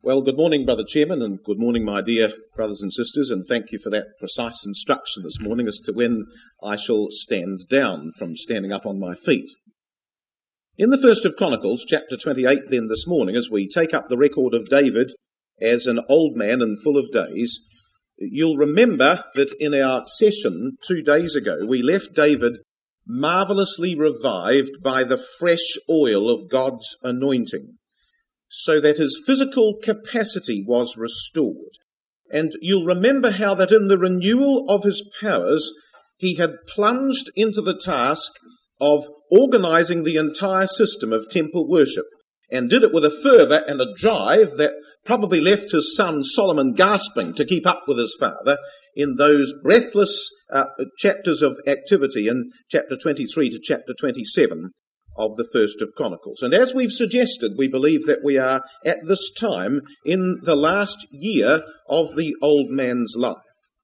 Well, good morning, Brother Chairman, and good morning, my dear brothers and sisters, and thank you for that precise instruction this morning as to when I shall stand down from standing up on my feet. In the First of Chronicles, chapter 28, then this morning, as we take up the record of David as an old man and full of days, you'll remember that in our session 2 days ago, we left David marvellously revived by the fresh oil of God's anointing, so that his physical capacity was restored. And you'll remember how that in the renewal of his powers, he had plunged into the task of organising the entire system of temple worship, and did it with a fervour and a drive that probably left his son Solomon gasping to keep up with his father in those breathless chapters of activity in chapter 23 to chapter 27 of the First of Chronicles. And as we've suggested, we believe that we are at this time in the last year of the old man's life.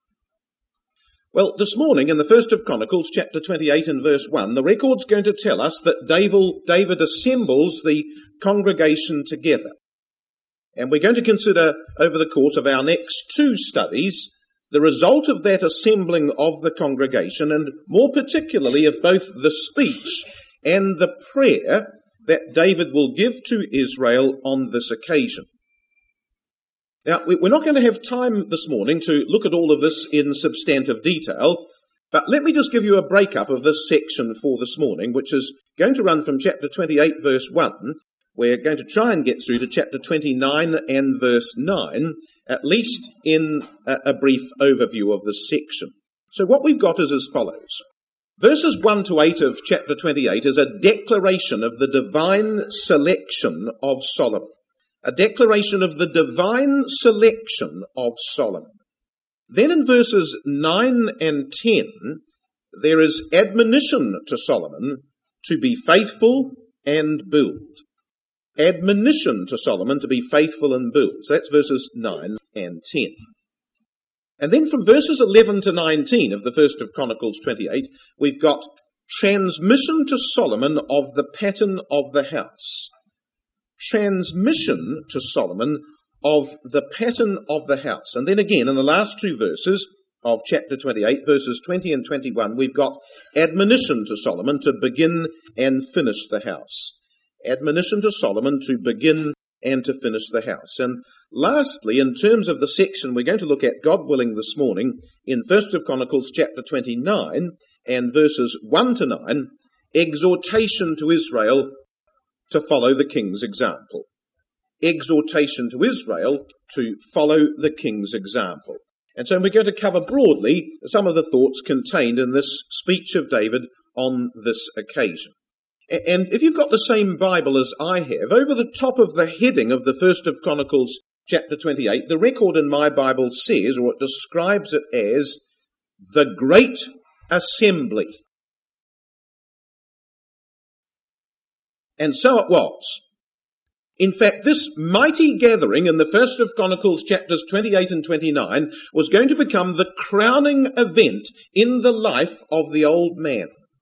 Well, this morning in the First of Chronicles, chapter 28 and verse 1, the record's going to tell us that David assembles the congregation together. And we're going to consider over the course of our next 2 studies the result of that assembling of the congregation, and more particularly of both the speech and the prayer that David will give to Israel on this occasion. Now, we're not going to have time this morning to look at all of this in substantive detail, but let me just give you a breakup of this section for this morning, which is going to run from chapter 28, verse 1. We're going to try and get through to chapter 29 and verse 9, at least in a brief overview of this section. So what we've got is as follows. Verses 1 to 8 of chapter 28 is a declaration of the divine selection of Solomon. A declaration of the divine selection of Solomon. Then in verses 9 and 10, there is admonition to Solomon to be faithful and build. Admonition to Solomon to be faithful and build. So that's verses 9 and 10. And then from verses 11 to 19 of the First of Chronicles 28, we've got transmission to Solomon of the pattern of the house. Transmission to Solomon of the pattern of the house. And then again, in the last 2 verses of chapter 28, verses 20 and 21, we've got admonition to Solomon to begin and finish the house. Admonition to Solomon to begin and to finish the house. And lastly, in terms of the section we're going to look at, God willing, this morning, in First of Chronicles chapter 29 and verses 1 to 9, exhortation to Israel to follow the king's example. Exhortation to Israel to follow the king's example. And so we're going to cover broadly some of the thoughts contained in this speech of David on this occasion. And if you've got the same Bible as I have, over the top of the heading of the First of Chronicles chapter 28, the record in my Bible says, or it describes it as, the Great Assembly. And so it was. In fact, this mighty gathering in the First of Chronicles chapters 28 and 29 was going to become the crowning event in the life of the old man.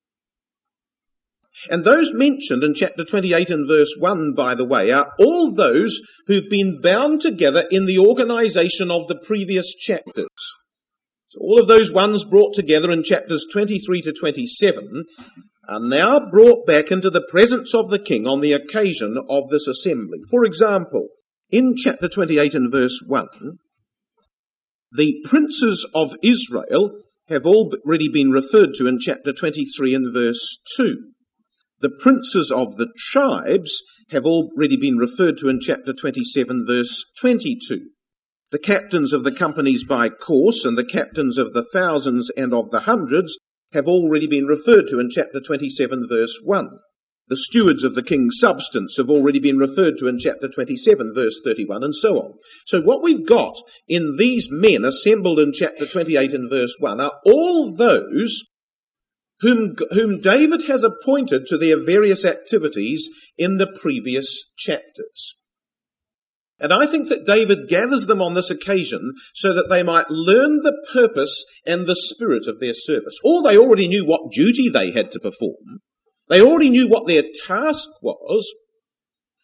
And those mentioned in chapter 28 and verse 1, by the way, are all those who've been bound together in the organisation of the previous chapters. So all of those ones brought together in chapters 23 to 27 are now brought back into the presence of the king on the occasion of this assembly. For example, in chapter 28 and verse 1, the princes of Israel have already been referred to in chapter 23 and verse 2. The princes of the tribes have already been referred to in chapter 27, verse 22. The captains of the companies by course and the captains of the thousands and of the hundreds have already been referred to in chapter 27, verse 1. The stewards of the king's substance have already been referred to in chapter 27, verse 31, and so on. So what we've got in these men assembled in chapter 28 and verse 1 are all those whom David has appointed to their various activities in the previous chapters. And I think that David gathers them on this occasion so that they might learn the purpose and the spirit of their service. Or they already knew what duty they had to perform. They already knew what their task was.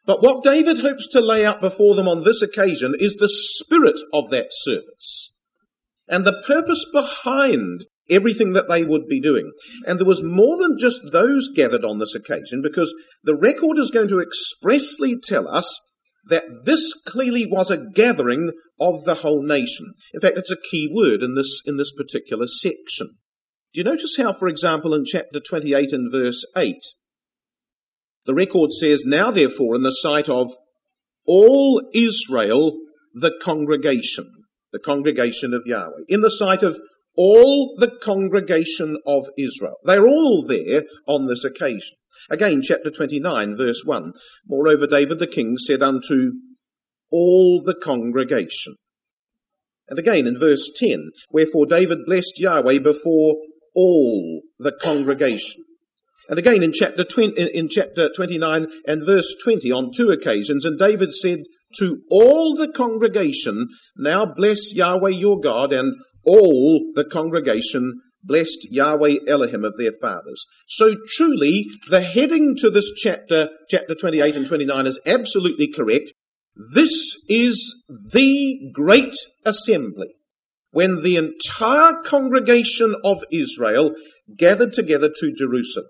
But what David hopes to lay out before them on this occasion is the spirit of that service and the purpose behind everything that they would be doing. And there was more than just those gathered on this occasion, because the record is going to expressly tell us that this clearly was a gathering of the whole nation. In fact, it's a key word in this particular section. Do you notice how, for example, in chapter 28 and verse 8, the record says, "Now therefore in the sight of all Israel, the congregation of Yahweh," in the sight of all the congregation of Israel. They're all there on this occasion. Again, chapter 29, verse 1, "Moreover, David the king said unto all the congregation." And again in verse 10, "Wherefore David blessed Yahweh before all the congregation." And again in chapter 29 and verse 20, on two occasions, "And David said to all the congregation, Now bless Yahweh your God, and all the congregation blessed Yahweh Elohim of their fathers." So truly, the heading to this chapter 28 and 29 is absolutely correct. This is the great assembly, when the entire congregation of Israel gathered together to Jerusalem.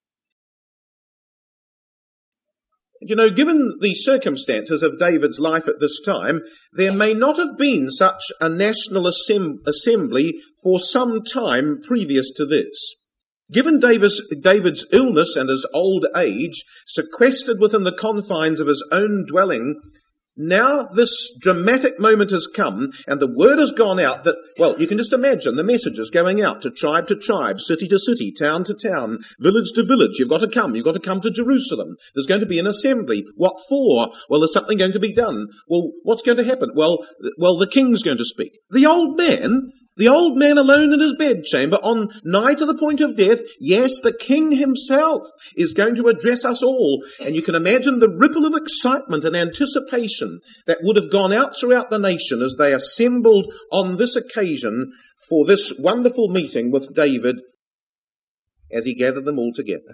You know, given the circumstances of David's life at this time, there may not have been such a national assembly for some time previous to this. Given David's illness and his old age, sequestered within the confines of his own dwelling, now this dramatic moment has come, and the word has gone out that, well, you can just imagine the messages going out to tribe, city to city, town to town, village to village. You've got to come to Jerusalem. There's going to be an assembly. What for? Well, there's something going to be done. Well, what's going to happen? Well, the king's going to speak. The old man alone in his bedchamber, on nigh to the point of death, yes, the king himself is going to address us all. And you can imagine the ripple of excitement and anticipation that would have gone out throughout the nation as they assembled on this occasion for this wonderful meeting with David as he gathered them all together.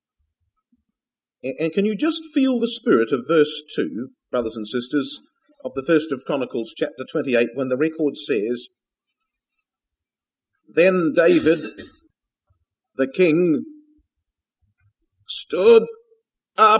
And can you just feel the spirit of verse 2, brothers and sisters, of the first of Chronicles chapter 28, when the record says, "Then David, the king, stood up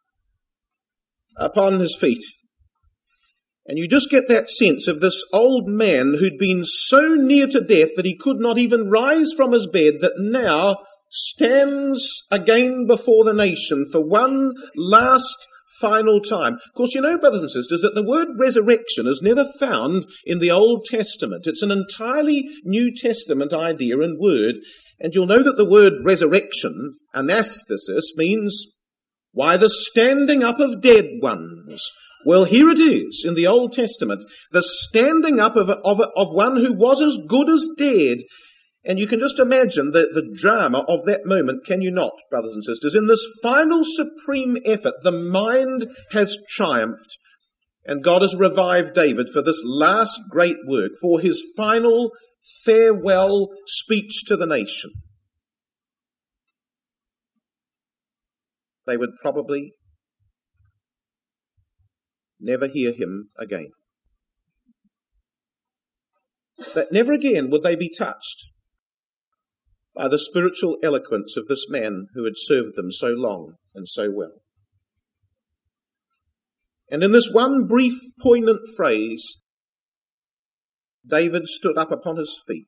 upon his feet." And you just get that sense of this old man who'd been so near to death that he could not even rise from his bed, that now stands again before the nation for one last final time. Of course, you know, brothers and sisters, that the word resurrection is never found in the Old Testament. It's an entirely New Testament idea and word. And you'll know that the word resurrection, anastasis, means, why, the standing up of dead ones. Well, here it is in the Old Testament, the standing up of one who was as good as dead. And you can just imagine the drama of that moment, can you not, brothers and sisters? In this final supreme effort, the mind has triumphed, and God has revived David for this last great work, for his final farewell speech to the nation. They would probably never hear him again. That never again would they be touched by the spiritual eloquence of this man who had served them so long and so well. And in this one brief, poignant phrase, David stood up upon his feet.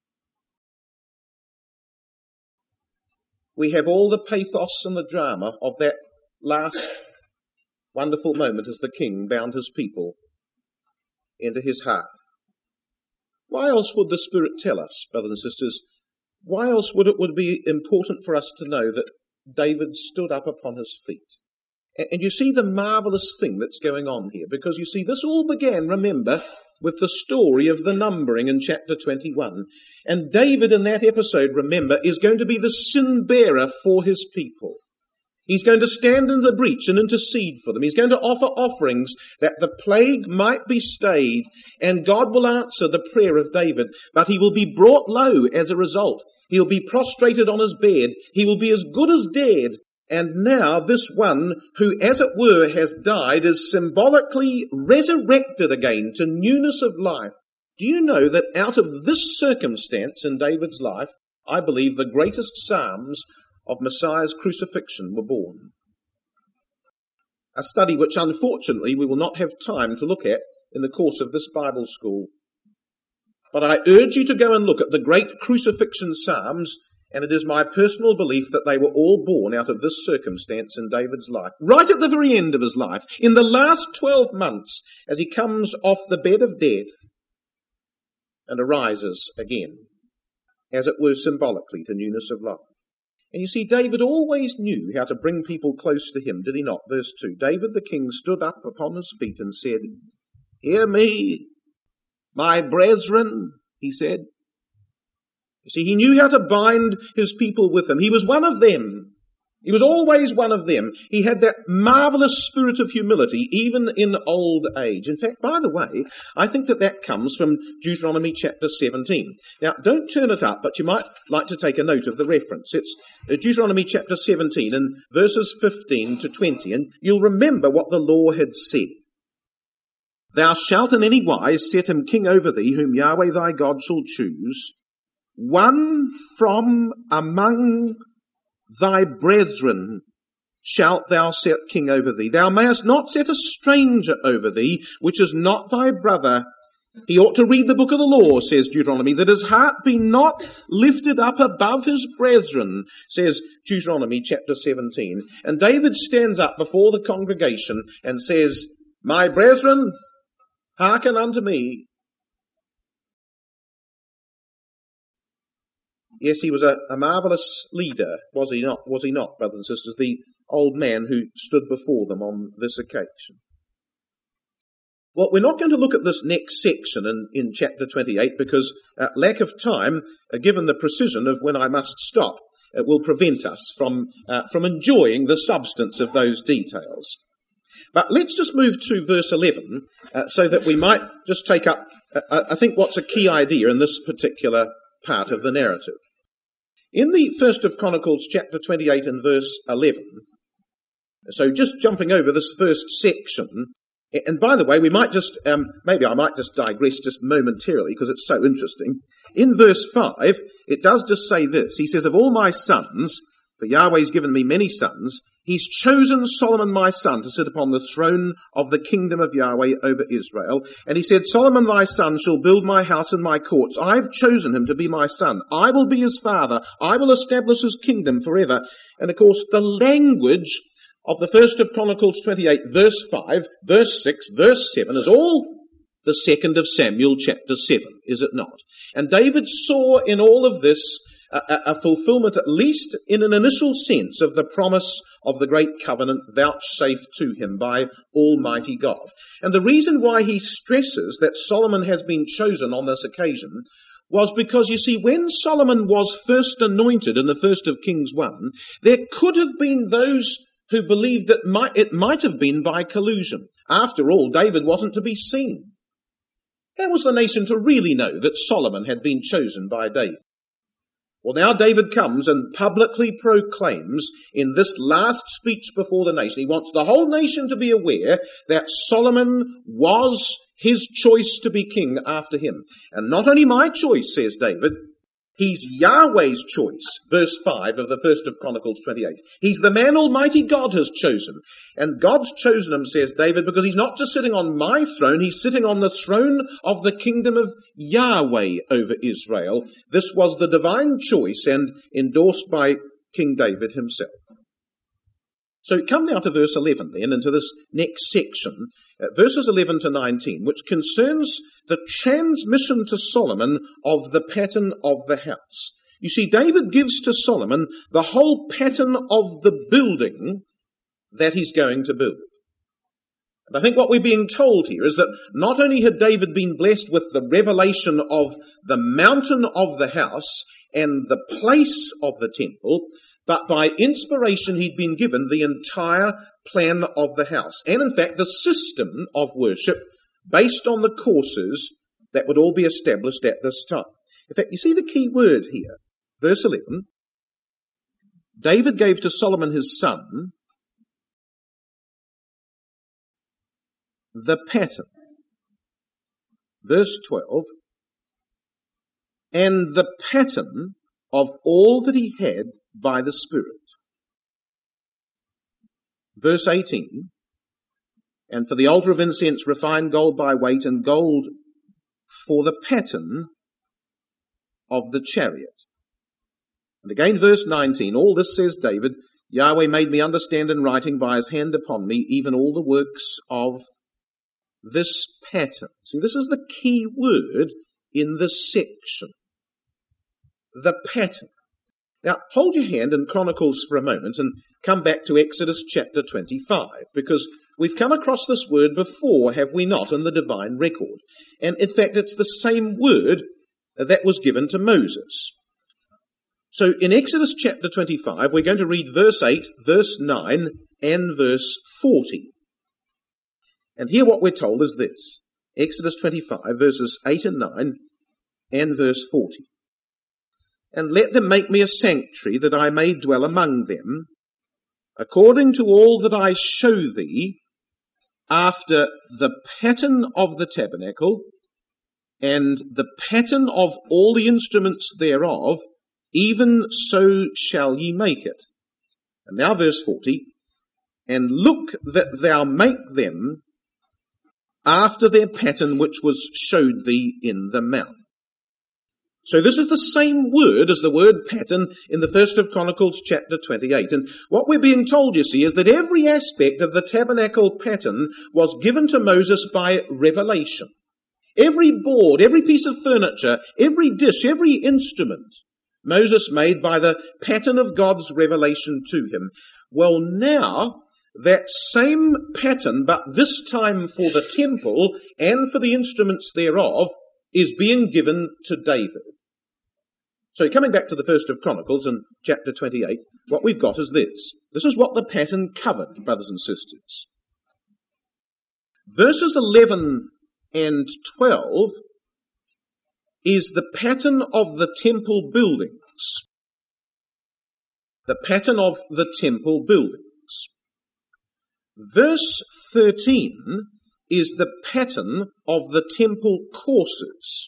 We have all the pathos and the drama of that last wonderful moment as the king bound his people into his heart. Why else would the Spirit tell us, brothers and sisters? Why else would it be important for us to know that David stood up upon his feet? And you see the marvellous thing that's going on here, because you see this all began, remember, with the story of the numbering in chapter 21. And David in that episode, remember, is going to be the sin bearer for his people. He's going to stand in the breach and intercede for them. He's going to offer offerings that the plague might be stayed, and God will answer the prayer of David, but he will be brought low as a result. He'll be prostrated on his bed. He will be as good as dead. And now this one who, as it were, has died is symbolically resurrected again to newness of life. Do you know that out of this circumstance in David's life, I believe the greatest psalms of Messiah's crucifixion were born? A study which unfortunately we will not have time to look at in the course of this Bible school. But I urge you to go and look at the great crucifixion psalms, and it is my personal belief that they were all born out of this circumstance in David's life. Right at the very end of his life, in the last 12 months, as he comes off the bed of death and arises again, as it were symbolically to newness of life. And you see, David always knew how to bring people close to him, did he not? Verse 2, David the king stood up upon his feet and said, "Hear me, my brethren," he said. You see, he knew how to bind his people with him. He was one of them. He was always one of them. He had that marvelous spirit of humility, even in old age. In fact, by the way, I think that comes from Deuteronomy chapter 17. Now, don't turn it up, but you might like to take a note of the reference. It's Deuteronomy chapter 17 and verses 15 to 20, and you'll remember what the law had said. "Thou shalt in any wise set him king over thee, whom Yahweh thy God shall choose, one from among thy brethren shalt thou set king over thee. Thou mayest not set a stranger over thee, which is not thy brother." He ought to read the book of the law, says Deuteronomy, "that his heart be not lifted up above his brethren," says Deuteronomy chapter 17. And David stands up before the congregation and says, "My brethren, hearken unto me." Yes, he was a marvellous leader, was he not? Was he not, brothers and sisters, the old man who stood before them on this occasion? Well, we're not going to look at this next section in chapter 28 because lack of time, given the precision of when I must stop, will prevent us from enjoying the substance of those details. But let's just move to verse 11 so that we might just take up, I think, what's a key idea in this particular part of the narrative. In the first of Chronicles chapter 28 and verse 11, so just jumping over this first section, and by the way, we might just, maybe I might just digress just momentarily because it's so interesting. In verse 5, it does just say this. He says, "Of all my sons, for Yahweh's given me many sons, he's chosen Solomon my son to sit upon the throne of the kingdom of Yahweh over Israel. And he said, Solomon thy son shall build my house and my courts. I've chosen him to be my son. I will be his father. I will establish his kingdom forever." And of course, the language of the first of Chronicles 28, verse 5, verse 6, verse 7 is all the second of Samuel chapter 7, is it not? And David saw in all of this a fulfillment, at least in an initial sense, of the promise of the great covenant vouchsafed to him by Almighty God. And the reason why he stresses that Solomon has been chosen on this occasion was because, you see, when Solomon was first anointed in the first of Kings 1, there could have been those who believed that it might have been by collusion. After all, David wasn't to be seen. How was the nation to really know that Solomon had been chosen by David? Well, now David comes and publicly proclaims in this last speech before the nation, he wants the whole nation to be aware that Solomon was his choice to be king after him. And not only my choice, says David, he's Yahweh's choice, verse 5 of the first of Chronicles 28. He's the man Almighty God has chosen. And God's chosen him, says David, because he's not just sitting on my throne, he's sitting on the throne of the kingdom of Yahweh over Israel. This was the divine choice and endorsed by King David himself. So come now to verse 11 then, into this next section, verses 11 to 19, which concerns the transmission to Solomon of the pattern of the house. You see, David gives to Solomon the whole pattern of the building that he's going to build. And I think what we're being told here is that not only had David been blessed with the revelation of the mountain of the house and the place of the temple, but by inspiration he'd been given the entire plan of the house. And in fact, the system of worship based on the courses that would all be established at this time. In fact, you see the key word here. Verse 11. David gave to Solomon his son the pattern. Verse 12, and the pattern of all that he had by the Spirit. Verse 18, and for the altar of incense refined gold by weight, and gold for the pattern of the chariot. And again verse 19, all this says David, Yahweh made me understand in writing by his hand upon me, even all the works of this pattern. See, this is the key word in this section. The pattern. Now, hold your hand in Chronicles for a moment and come back to Exodus chapter 25, because we've come across this word before, have we not, in the divine record? And in fact, it's the same word that was given to Moses. So in Exodus chapter 25, we're going to read verse 8, verse 9, and verse 40. And here what we're told is this. Exodus 25, verses 8 and 9, and verse 40. And let them make me a sanctuary, that I may dwell among them, according to all that I show thee, after the pattern of the tabernacle, and the pattern of all the instruments thereof, even so shall ye make it. And now verse 40, and look that thou make them after their pattern which was showed thee in the mount. So this is the same word as the word pattern in the 1st of Chronicles chapter 28. And what we're being told, you see, is that every aspect of the tabernacle pattern was given to Moses by revelation. Every board, every piece of furniture, every dish, every instrument, Moses made by the pattern of God's revelation to him. Well, now, that same pattern, but this time for the temple and for the instruments thereof, is being given to David. So coming back to the 1st of Chronicles in chapter 28, what we've got is this. This is what the pattern covered, brothers and sisters. Verses 11 and 12 is the pattern of the temple buildings. The pattern of the temple buildings. Verse 13 is the pattern of the temple courses.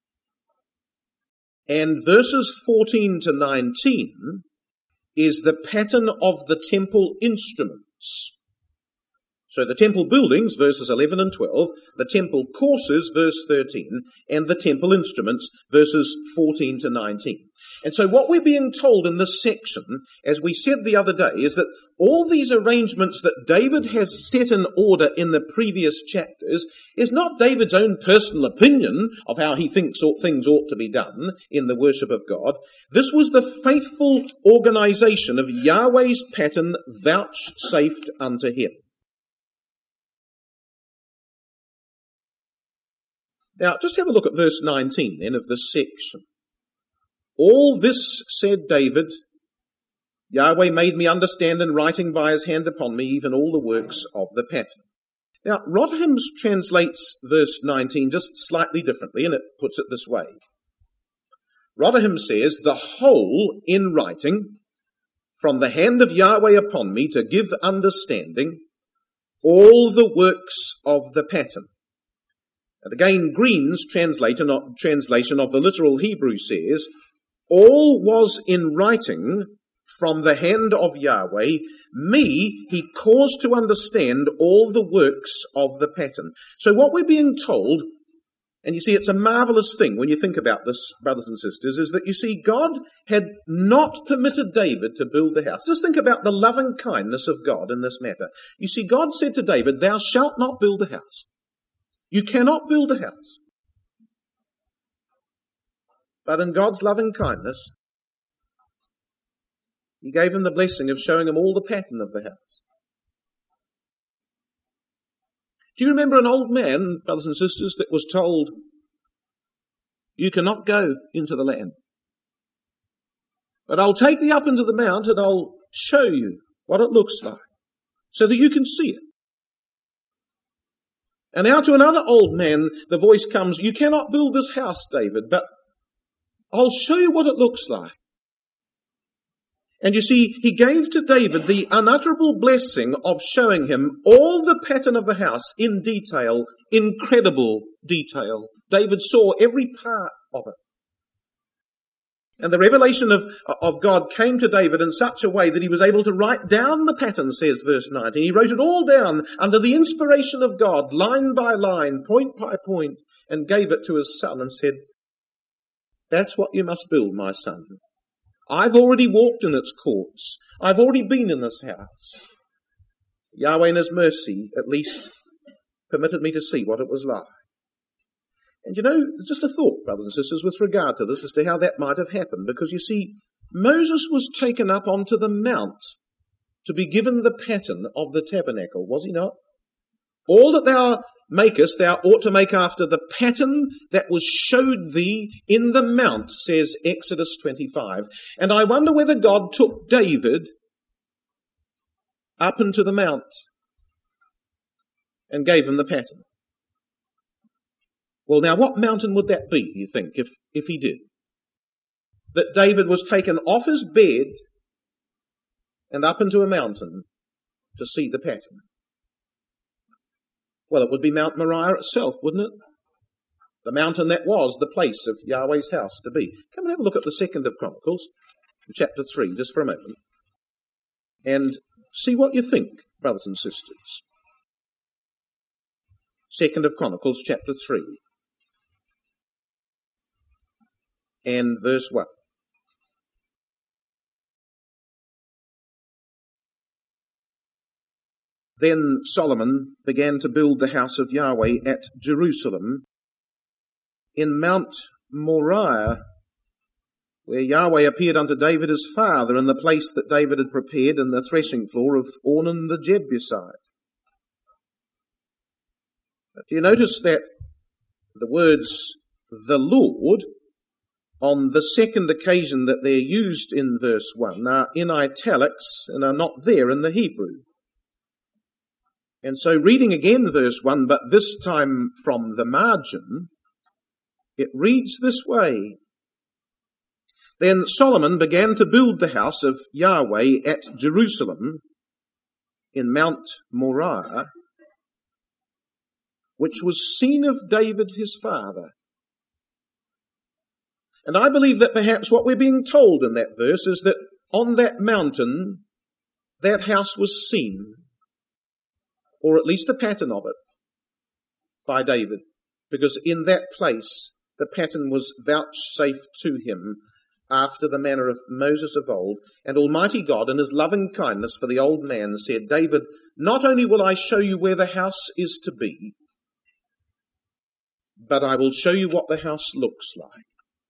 And verses 14 to 19 is the pattern of the temple instruments. So the temple buildings, verses 11 and 12, the temple courses, verse 13, and the temple instruments, verses 14 to 19. And so what we're being told in this section, as we said the other day, is that all these arrangements that David has set in order in the previous chapters is not David's own personal opinion of how he thinks things ought to be done in the worship of God. This was the faithful organization of Yahweh's pattern vouchsafed unto him. Now, just have a look at verse 19 then of this section. All this said David, Yahweh made me understand in writing by his hand upon me even all the works of the pattern. Now, Rotham's translates verse 19 just slightly differently, and it puts it this way. Rotham says, the whole in writing, from the hand of Yahweh upon me to give understanding, all the works of the pattern. And again, Green's translation of the literal Hebrew says, all was in writing from the hand of Yahweh. Me, he caused to understand all the works of the pattern. So what we're being told, and you see it's a marvelous thing when you think about this, brothers and sisters, is that you see God had not permitted David to build the house. Just think about the loving kindness of God in this matter. You see, God said to David, thou shalt not build a house. You cannot build a house. But in God's loving kindness, he gave him the blessing of showing him all the pattern of the house. Do you remember an old man, brothers and sisters, that was told, you cannot go into the land, but I'll take thee up into the mount and I'll show you what it looks like so that you can see it. And now to another old man, the voice comes, you cannot build this house, David, but I'll show you what it looks like. And you see, he gave to David the unutterable blessing of showing him all the pattern of the house in detail, incredible detail. David saw every part of it. And the revelation of God came to David in such a way that he was able to write down the pattern, says verse 19. He wrote it all down under the inspiration of God, line by line, point by point, and gave it to his son and said, "That's what you must build, my son. I've already walked in its courts. I've already been in this house. Yahweh in his mercy at least permitted me to see what it was like." And you know, just a thought, brothers and sisters, with regard to this as to how that might have happened. Because you see, Moses was taken up onto the mount to be given the pattern of the tabernacle, was he not? All that thou makest, thou ought to make after the pattern that was showed thee in the mount, says Exodus 25. And I wonder whether God took David up into the mount and gave him the pattern. Well, now, what mountain would that be, you think, if he did? That David was taken off his bed and up into a mountain to see the pattern. Well, it would be Mount Moriah itself, wouldn't it? The mountain that was the place of Yahweh's house to be. Come and have a look at the 2nd of Chronicles, chapter 3, just for a moment, and see what you think, brothers and sisters. 2nd of Chronicles, chapter 3, and verse 1. Then Solomon began to build the house of Yahweh at Jerusalem in Mount Moriah, where Yahweh appeared unto David his father in the place that David had prepared in the threshing floor of Ornan the Jebusite. But do you notice that the words "the Lord" on the second occasion that they're used in verse 1 are in italics and are not there in the Hebrew? And so reading again verse 1, but this time from the margin, it reads this way. Then Solomon began to build the house of Yahweh at Jerusalem in Mount Moriah, which was seen of David his father. And I believe that perhaps what we're being told in that verse is that on that mountain, that house was seen, or at least a pattern of it, by David, because in that place the pattern was vouchsafed to him after the manner of Moses of old. And Almighty God, in his loving kindness for the old man, said, "David, not only will I show you where the house is to be, but I will show you what the house looks like."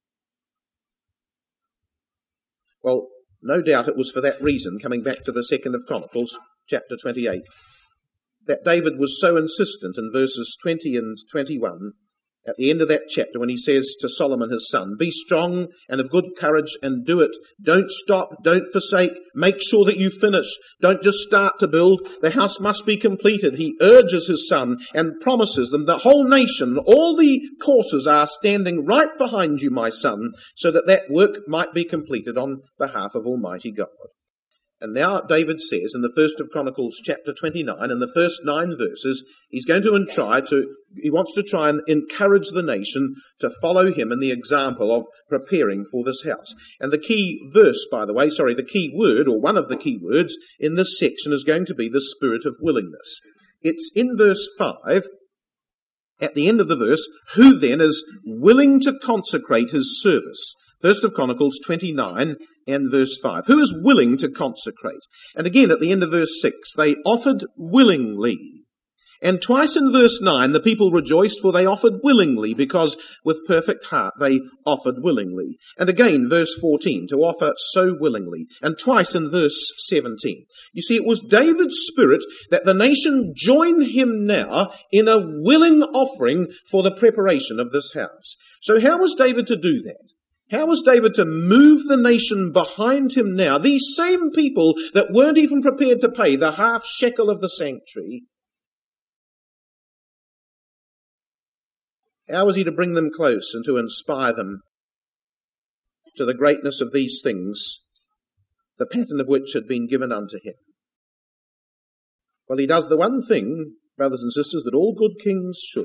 Well, no doubt it was for that reason, coming back to the 2nd of Chronicles, chapter 28, that David was so insistent in verses 20 and 21, at the end of that chapter, when he says to Solomon his son, "Be strong and of good courage and do it. Don't stop, don't forsake. Make sure that you finish. Don't just start to build. The house must be completed." He urges his son and promises them, "The whole nation, all the courses are standing right behind you, my son, so that that work might be completed on behalf of Almighty God." And now David says in the 1st of Chronicles chapter 29, in the first 9 verses, he wants to try and encourage the nation to follow him in the example of preparing for this house. And the key word, or one of the key words in this section is going to be the spirit of willingness. It's in verse 5, at the end of the verse, "Who then is willing to consecrate his service?" 1st of Chronicles 29 and verse 5. Who is willing to consecrate? And again at the end of verse 6, they offered willingly. And twice in verse 9, the people rejoiced, for they offered willingly, because with perfect heart they offered willingly. And again, verse 14, to offer so willingly. And twice in verse 17. You see, it was David's spirit that the nation joined him now in a willing offering for the preparation of this house. So how was David to do that? How was David to move the nation behind him now? These same people that weren't even prepared to pay the half shekel of the sanctuary. How was he to bring them close and to inspire them to the greatness of these things the pattern of which had been given unto him. Well, he does the one thing, brothers and sisters, that all good kings should.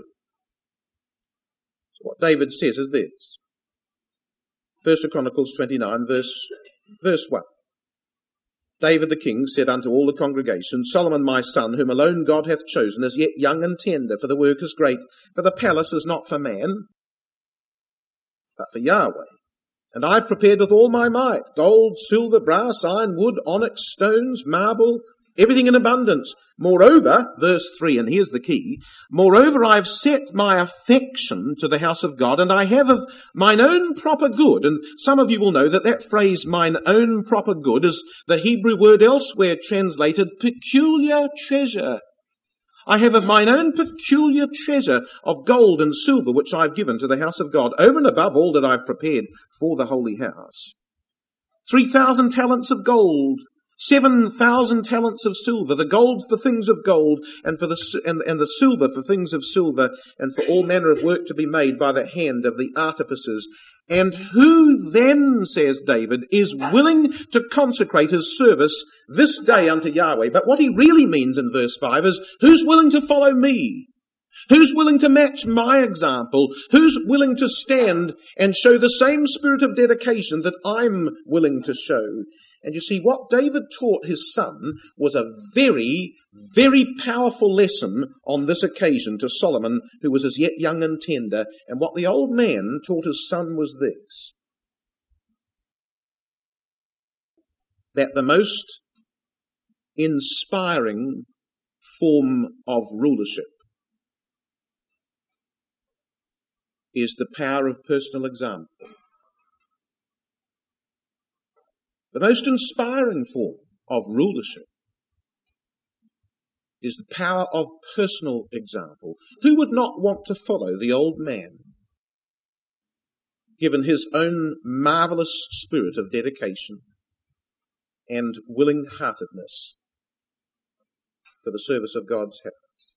So what David says is this. 1 Chronicles 29, verse 1. David the king said unto all the congregation, Solomon my son, whom alone God hath chosen, is yet young and tender, for the work is great. For the palace is not for man, but for Yahweh. And I have prepared with all my might, gold, silver, brass, iron, wood, onyx, stones, marble, everything in abundance. Moreover, verse 3, and here's the key, moreover I have set my affection to the house of God, and I have of mine own proper good. And some of you will know that that phrase, mine own proper good, is the Hebrew word elsewhere translated peculiar treasure. I have of mine own peculiar treasure of gold and silver, which I have given to the house of God, over and above all that I have prepared for the holy house. 3,000 talents of gold, 7,000 talents of silver, the gold for things of gold, and for the silver for things of silver, and for all manner of work to be made by the hand of the artificers. And who then, says David, is willing to consecrate his service this day unto Yahweh? But what he really means in verse 5 is, who's willing to follow me? Who's willing to match my example? Who's willing to stand and show the same spirit of dedication that I'm willing to show? And you see, what David taught his son was a very, very powerful lesson on this occasion to Solomon, who was as yet young and tender. And what the old man taught his son was this: that the most inspiring form of rulership is the power of personal example. The most inspiring form of rulership is the power of personal example. Who would not want to follow the old man, given his own marvelous spirit of dedication and willing-heartedness for the service of God's house?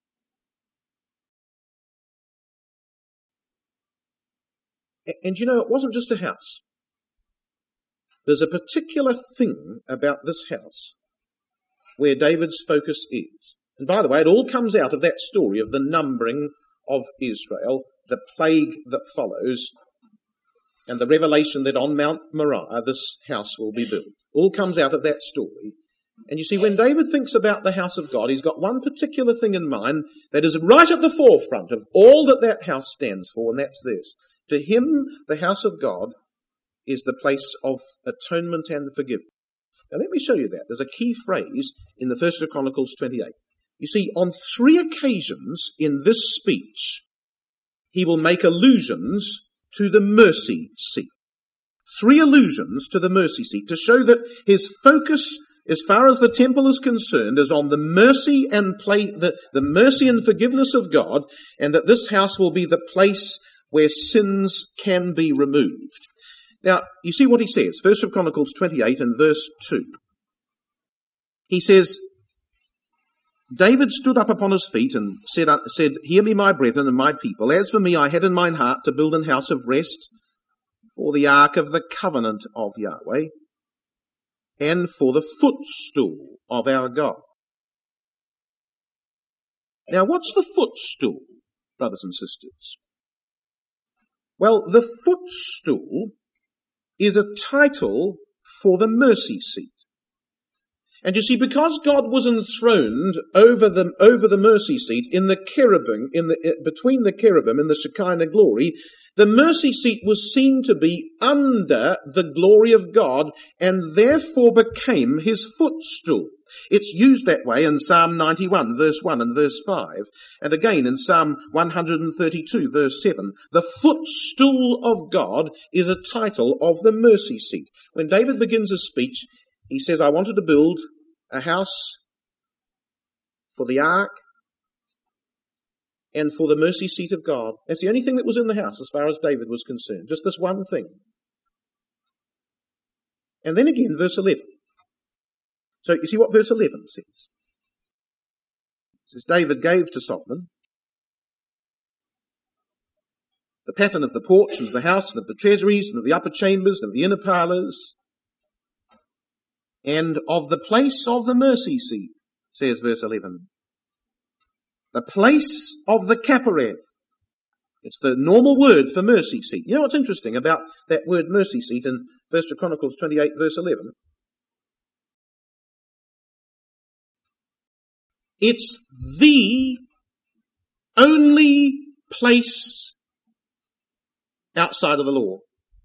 And you know, it wasn't just a house. There's a particular thing about this house where David's focus is. And by the way, it all comes out of that story of the numbering of Israel, the plague that follows, and the revelation that on Mount Moriah this house will be built. All comes out of that story. And you see, when David thinks about the house of God, he's got one particular thing in mind that is right at the forefront of all that that house stands for, and that's this. To him, the house of God is the place of atonement and forgiveness. Now let me show you that. There's a key phrase in the 1 Chronicles 28. You see, on 3 occasions in this speech, he will make allusions to the mercy seat. 3 allusions to the mercy seat to show that his focus, as far as the temple is concerned, is on the mercy and the mercy and forgiveness of God, and that this house will be the place where sins can be removed. Now, you see what he says, 1 Chronicles 28 and verse 2. He says, David stood up upon his feet and said, Hear me, my brethren and my people. As for me, I had in mine heart to build an house of rest for the ark of the covenant of Yahweh and for the footstool of our God. Now, what's the footstool, brothers and sisters? Well, the footstool is a title for the mercy seat. And you see, because God was enthroned over the mercy seat in the cherubim, between the cherubim in the Shekinah glory, the mercy seat was seen to be under the glory of God and therefore became his footstool. It's used that way in Psalm 91, verse 1 and verse 5. And again in Psalm 132, verse 7. The footstool of God is a title of the mercy seat. When David begins his speech, he says, I wanted to build a house for the ark and for the mercy seat of God. That's the only thing that was in the house as far as David was concerned. Just this one thing. And then again, verse 11. So you see what verse 11 says. It says, David gave to Solomon the pattern of the porch and of the house and of the treasuries and of the upper chambers and of the inner parlours and of the place of the mercy seat, says verse 11. The place of the Kapareth. It's the normal word for mercy seat. You know what's interesting about that word mercy seat in 1 Chronicles 28 verse 11? It's the only place outside of the law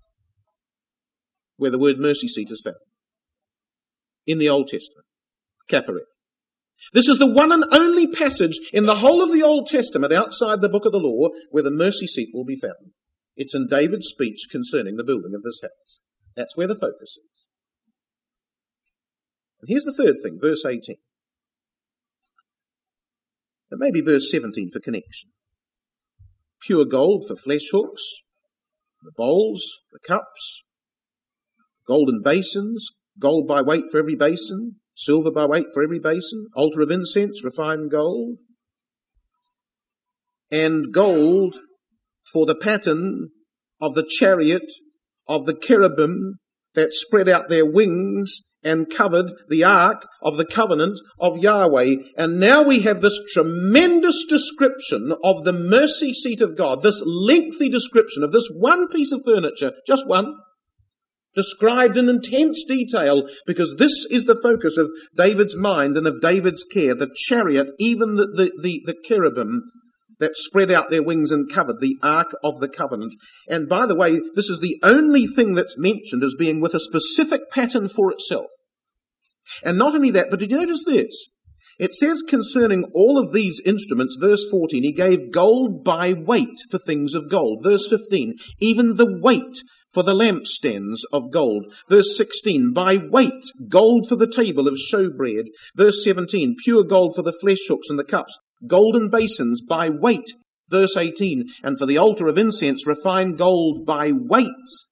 where the word mercy seat is found. In the Old Testament. Kapareth. This is the one and only passage in the whole of the Old Testament outside the book of the law where the mercy seat will be found. It's in David's speech concerning the building of this house. That's where the focus is. And here's the third thing, verse 18. And maybe verse 17 for connection. Pure gold for flesh hooks, the bowls, the cups, golden basins, gold by weight for every basin, silver by weight for every basin, altar of incense, refined gold, and gold for the pattern of the chariot of the cherubim that spread out their wings and covered the ark of the covenant of Yahweh. And now we have this tremendous description of the mercy seat of God, this lengthy description of this one piece of furniture, just one, described in intense detail, because this is the focus of David's mind and of David's care. The chariot, even the cherubim that spread out their wings and covered the Ark of the Covenant. And by the way, this is the only thing that's mentioned as being with a specific pattern for itself. And not only that, but did you notice this? It says concerning all of these instruments, verse 14, he gave gold by weight for things of gold. Verse 15, even the weight for the lampstands of gold. Verse 16, by weight, gold for the table of showbread. Verse 17, pure gold for the flesh hooks and the cups. Golden basins by weight. Verse 18, and for the altar of incense, refined gold by weight.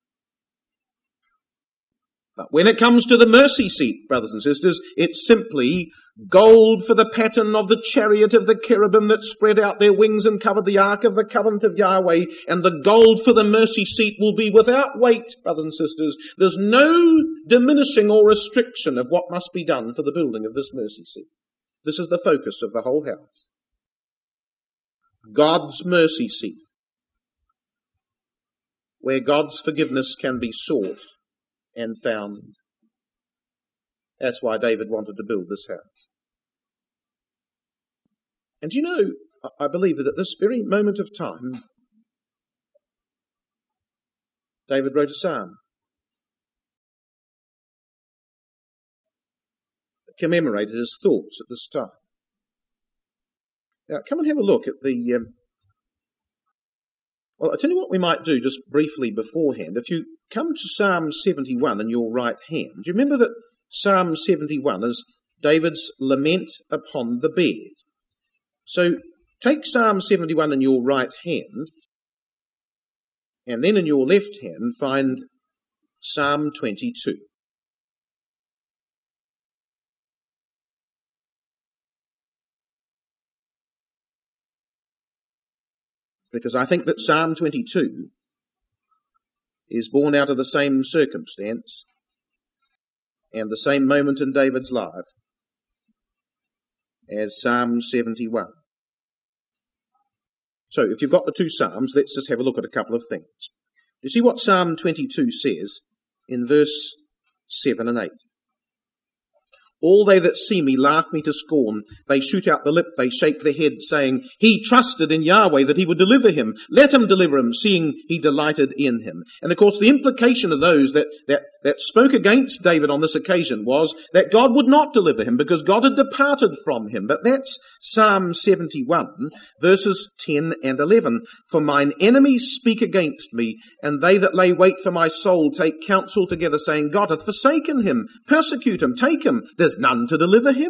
But when it comes to the mercy seat, brothers and sisters, it's simply gold for the pattern of the chariot of the cherubim that spread out their wings and covered the ark of the covenant of Yahweh. And the gold for the mercy seat will be without weight, brothers and sisters. There's no diminishing or restriction of what must be done for the building of this mercy seat. This is the focus of the whole house. God's mercy seat, where God's forgiveness can be sought and found. That's why David wanted to build this house. And you know, I believe that at this very moment of time, David wrote a psalm that commemorated his thoughts at this time. Now, come and have a look at the... Well, I'll tell you what we might do just briefly beforehand. If you come to Psalm 71 in your right hand, do you remember that Psalm 71 is David's lament upon the bed? So take Psalm 71 in your right hand, and then in your left hand find Psalm 22. Because I think that Psalm 22 is born out of the same circumstance and the same moment in David's life as Psalm 71. So if you've got the two Psalms, let's just have a look at a couple of things. You see what Psalm 22 says in verse 7 and 8. All they that see me laugh me to scorn. They shoot out the lip, they shake their head, saying, he trusted in Yahweh that he would deliver him. Let him deliver him, seeing he delighted in him. And of course the implication of those that spoke against David on this occasion was that God would not deliver him because God had departed from him. But that's Psalm 71, verses 10 and 11. For mine enemies speak against me, and they that lay wait for my soul take counsel together, saying, God hath forsaken him. Persecute him, take him. There's none to deliver him.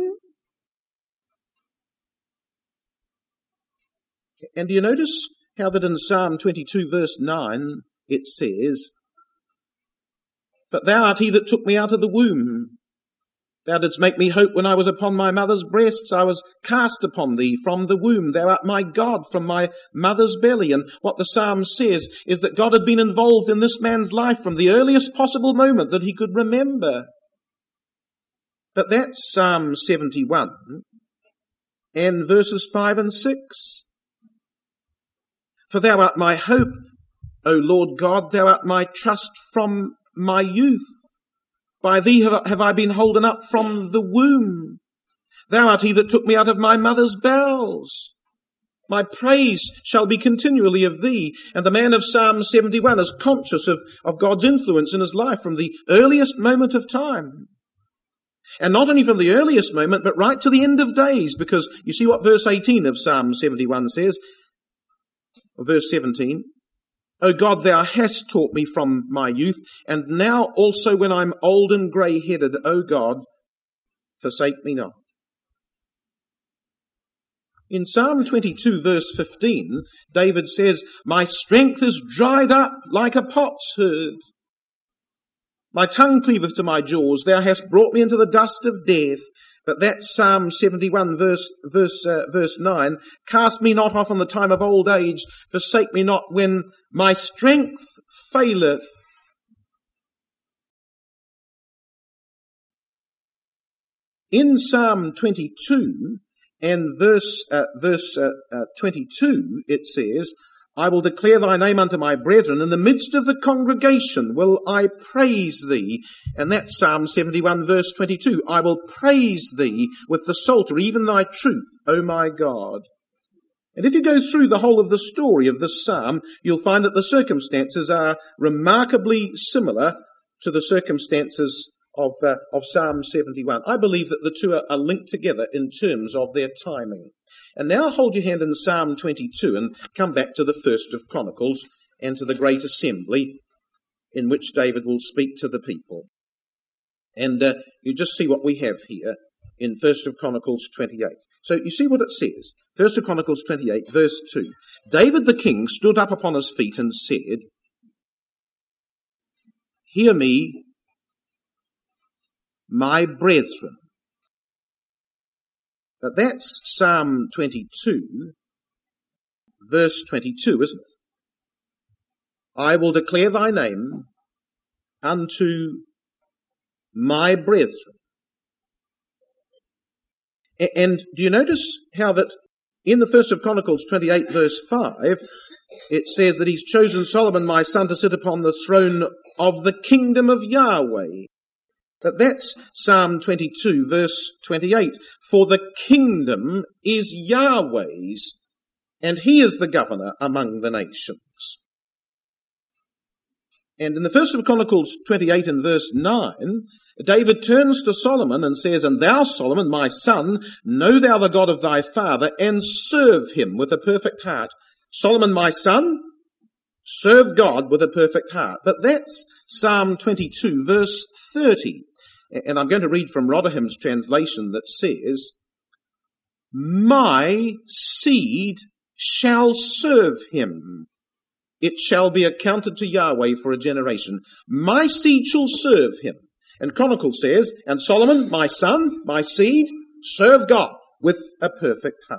And do you notice how that in Psalm 22 verse 9 it says, but thou art he that took me out of the womb. Thou didst make me hope when I was upon my mother's breasts. I was cast upon thee from the womb. Thou art my God from my mother's belly. And what the psalm says is that God had been involved in this man's life from the earliest possible moment that he could remember. But that's Psalm 71 and verses 5 and 6. For thou art my hope, O Lord God, thou art my trust from my youth. By thee have I been holden up from the womb. Thou art he that took me out of my mother's bowels. My praise shall be continually of thee. And the man of Psalm 71 is conscious of God's influence in his life from the earliest moment of time. And not only from the earliest moment, but right to the end of days. Because you see what verse 18 of Psalm 71 says, or verse 17. O God, thou hast taught me from my youth, and now also when I'm old and grey-headed, O God, forsake me not. In Psalm 22 verse 15, David says, my strength is dried up like a potsherd. My tongue cleaveth to my jaws. Thou hast brought me into the dust of death. But that's Psalm 71 verse 9. Cast me not off on the time of old age. Forsake me not when my strength faileth. In Psalm 22 and verse 22, it says, I will declare thy name unto my brethren. In the midst of the congregation will I praise thee. And that's Psalm 71 verse 22. I will praise thee with the psaltery, even thy truth, O my God. And if you go through the whole of the story of this psalm, you'll find that the circumstances are remarkably similar to the circumstances of Psalm 71. I believe that the two are linked together in terms of their timing. And now hold your hand in Psalm 22 and come back to the First of Chronicles and to the great assembly in which David will speak to the people. And you just see what we have here in First of Chronicles 28. So you see what it says. First of Chronicles 28 verse 2. David the king stood up upon his feet and said, Hear me, my brethren. But that's Psalm 22, verse 22, isn't it? I will declare thy name unto my brethren. And do you notice how that in the First of Chronicles 28, verse 5, it says that he's chosen Solomon, my son, to sit upon the throne of the kingdom of Yahweh. But that's Psalm 22 verse 28. For the kingdom is Yahweh's, and he is the governor among the nations. And in the First of Chronicles 28 and verse 9, David turns to Solomon and says, And thou, Solomon, my son, know thou the God of thy father, and serve him with a perfect heart. Solomon, my son, serve God with a perfect heart. But that's Psalm 22 verse 30. And I'm going to read from Rotherham's translation that says, My seed shall serve him. It shall be accounted to Yahweh for a generation. My seed shall serve him. And Chronicles says, And Solomon, my son, my seed, serve God with a perfect heart.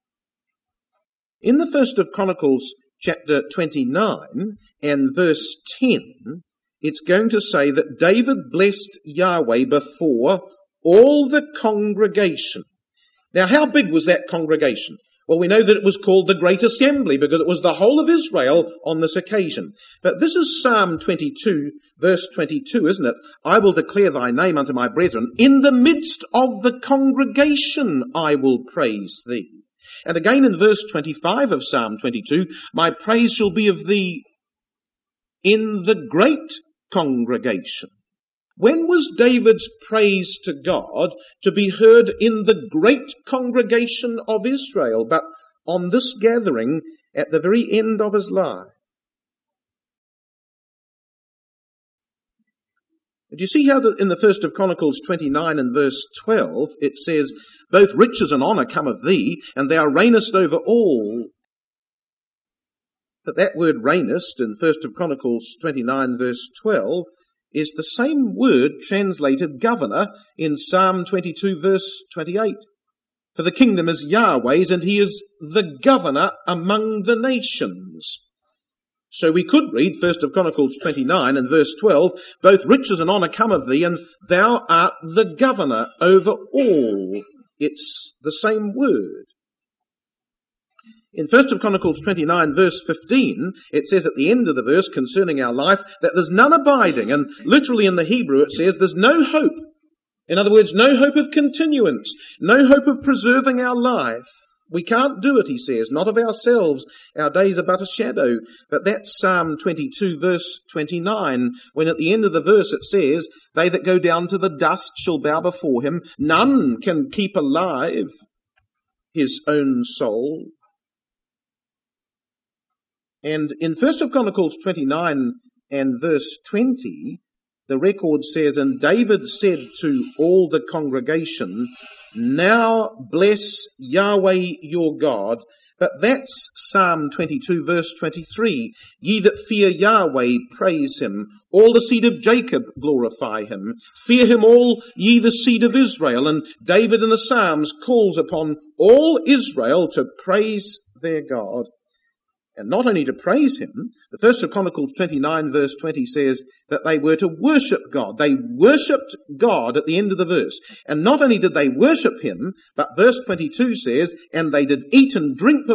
In the First of Chronicles chapter 29 and verse 10, it's going to say that David blessed Yahweh before all the congregation. Now, how big was that congregation? Well, we know that it was called the Great Assembly because it was the whole of Israel on this occasion. But this is Psalm 22, verse 22, isn't it? I will declare thy name unto my brethren. In the midst of the congregation I will praise thee. And again in verse 25 of Psalm 22, my praise shall be of thee in the great congregation. When was David's praise to God to be heard in the great congregation of Israel, but on this gathering at the very end of his life? Do you see how in the First of Chronicles 29 and verse 12 it says, Both riches and honour come of thee, and thou reignest over all. But that word reignest in First of Chronicles 29 verse 12 is the same word translated governor in Psalm 22 verse 28. For the kingdom is Yahweh's, and he is the governor among the nations. So we could read 1 Chronicles 29 and verse 12, both riches and honour come of thee, and thou art the governor over all. It's the same word. In 1 Chronicles 29 verse 15, it says at the end of the verse concerning our life that there's none abiding, and literally in the Hebrew it says there's no hope. In other words, no hope of continuance, no hope of preserving our life. We can't do it, he says, not of ourselves. Our days are but a shadow. But that's Psalm 22 verse 29, when at the end of the verse it says, they that go down to the dust shall bow before him. None can keep alive his own soul. And in 1 Chronicles 29 and verse 20, the record says, and David said to all the congregation, now bless Yahweh your God. But that's Psalm 22 verse 23. Ye that fear Yahweh, praise him. All the seed of Jacob glorify him. Fear him all ye the seed of Israel. And David in the Psalms calls upon all Israel to praise their God. And not only to praise him, the 1 Chronicles 29 verse 20 says that they were to worship God. They worshipped God at the end of the verse. And not only did they worship him, but verse 22 says, and they did eat and drink